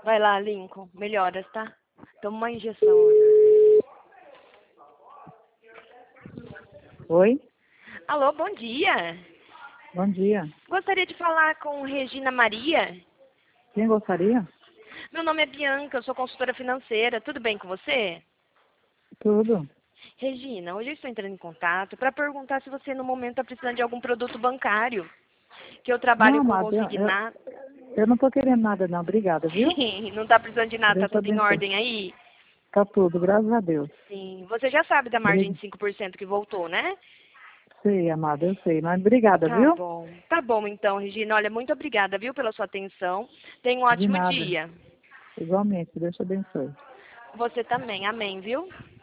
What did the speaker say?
Vai lá, Lincoln. Melhoras, tá? Toma uma injeção. Oi, Alô, bom dia. bom dia. Gostaria de falar com Regina Maria. Quem gostaria? Meu nome é Bianca, eu sou consultora financeira. Tudo bem com você? Tudo. Regina, hoje eu estou entrando em contato para perguntar se você no momento está precisando de algum produto bancário. Que eu Não, trabalho com amado, consignado. eu não tô querendo nada não, obrigada, viu? Não está precisando de nada, tá Deus te tudo em abençoe. ordem aí? Tá tudo, graças a Deus. Sim. Você já sabe da margem Bri- de 5% que voltou, né? Sei, amado, eu sei, mas obrigada, Tá viu? bom. Tá bom então, Regina. Olha, muito obrigada, viu, pela sua atenção. Tenha um De ótimo nada. dia. Igualmente, Deus te abençoe. Você também. Amém, viu?